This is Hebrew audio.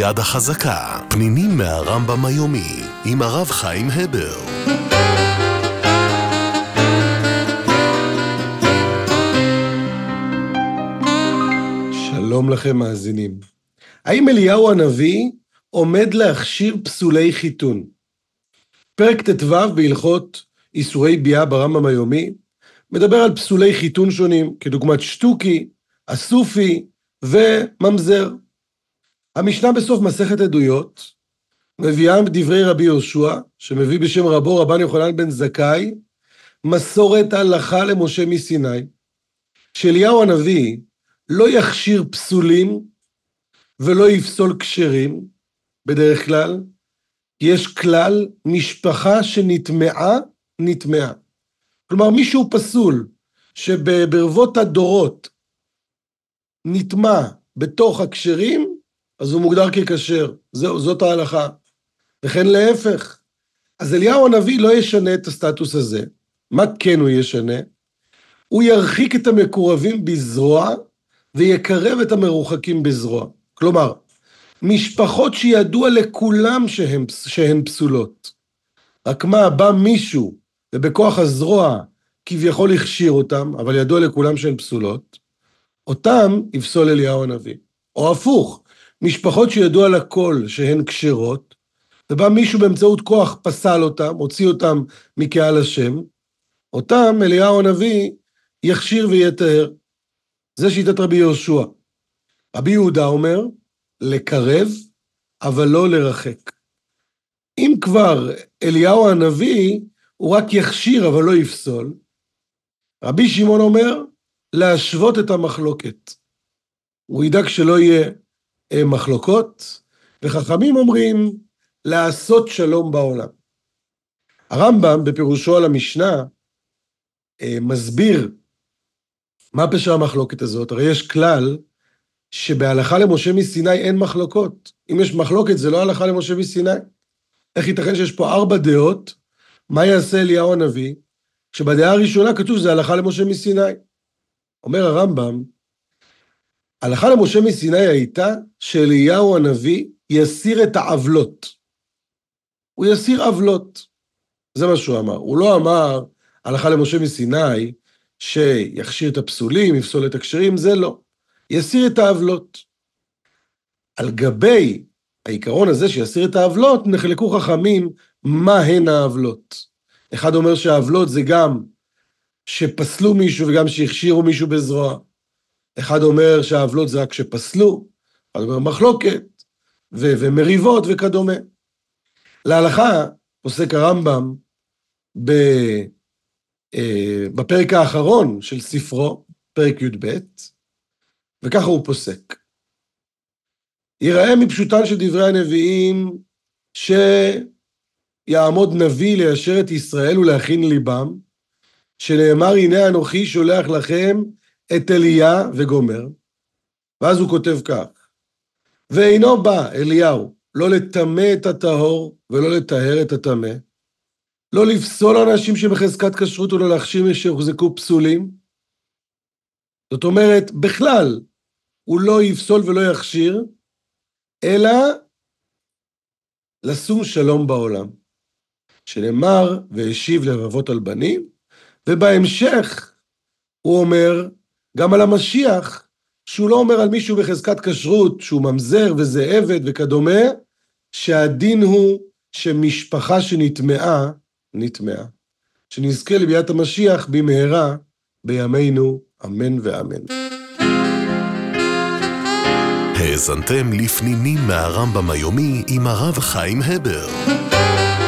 יד החזקה, פנינים מהרמב"ם היומי, עם הרב חיים הבר. שלום לכם מאזינים. האם אליהו הנביא עומד להכשיר פסולי חיתון? פרק ט"ו בהלכות איסורי ביאה ברמב"ם היומי מדבר על פסולי חיתון שונים, כדוגמת שטוקי, אסופי וממזר. המשנה בסוף מסכת עדויות מביאה דברי רבי יהושע, שמביא בשם רבו רבן יוחנן בן זכאי, מסורת הלכה למשה מסיני, שאליהו הנביא לא יכשיר פסולים ולא יפסול כשרים בדרך כלל, כי יש כלל משפחה שנטמעה, נטמעה. כלומר מישהו פסול שברבות הדורות נטמע בתוך הכשרים, אז הוא מוגדר ככשר, זאת ההלכה. וכן להפך. אז אליהו הנביא לא ישנה את הסטטוס הזה. מה כן הוא ישנה? הוא ירחיק את המקורבים בזרוע, ויקרב את המרוחקים בזרוע. כלומר, משפחות שידוע לכולם שהן פסולות. רק מה, בא מישהו, ובכוח הזרוע כביכול הכשיר אותם, אבל ידוע לכולם שהן פסולות, אותם יפסול אליהו הנביא. או הפוך, משפחות שידוע לכל שהן כשרות, ובא מישהו באמצעות כוח פסל אותם, הוציא אותם מקהל השם, אותם אליהו הנביא יכשיר ויתאר. זה שיטת רבי יהושע. רבי יהודה אומר, לקרב, אבל לא לרחק. אם כבר אליהו הנביא, הוא רק יכשיר, אבל לא יפסול. רבי שמעון אומר, להשוות את המחלוקת. הוא ידאג שלא יהיה מחלוקות, וחכמים אומרים, לעשות שלום בעולם. הרמב"ם, בפירושו על המשנה, מסביר, מה פשר המחלוקת הזאת? הרי יש כלל שבהלכה למשה מסיני אין מחלוקות. אם יש מחלוקת זה לא הלכה למשה מסיני. איך ייתכן שיש פה 4 דעות? מה יעשה אליהו הנביא? שבדעה הראשונה כתוב שזה הלכה למשה מסיני. אומר הרמב"ם, הלכה למשה מסיני הייתה שאליהו הנביא יסיר את העוולות. הוא יסיר עוולות. זה מה שהוא אמר. הוא לא אמר הלכה למשה מסיני שיכשיר את הפסולים, יפסול את הכשרים, זה לא. יסיר את העוולות. על גבי העיקרון הזה שיסיר את העוולות, נחלקו חכמים מה הן העוולות. אחד אומר שהעוולות זה גם שפסלו מישהו וגם שהכשירו מישהו בזרוע. אחד אומר שהעוולות זה רק שפסלו, אחד אומר מחלוקת ומריבות וכדומה. להלכה פוסק הרמב"ם בפרק האחרון של ספרו, פרק י"ב, וככה הוא פוסק. יראה מפשוטן של דברי הנביאים שיעמוד נביא ליישר את ישראל ולהכין ליבם, שנאמר הנה אנוכי שולח לכם את אליה וגומר, ואז הוא כותב כך, ואינו בא אליהו לא לטמא את הטהור ולא לטהר את הטמא, לא לפסול אנשים שבחזקת כשרות ולא להכשיר שהוחזקו פסולים. זאת אומרת, בכלל, הוא לא יפסול ולא יכשיר, אלא לשום שלום בעולם. שנאמר, והשיב לבבות על בנים, ובהמשך הוא אומר, גם על המשיח, שהוא לא אומר על מישהו בחזקת כשרות, שהוא ממזר וזה עבד וכדומה, שהדין הוא שמשפחה שנטמעה, נטמעה. שנזכה לביאת המשיח במהרה בימינו, אמן ואמן. האזנתם לפנינים מהרמב"ם היומי עם הרב חיים הבר.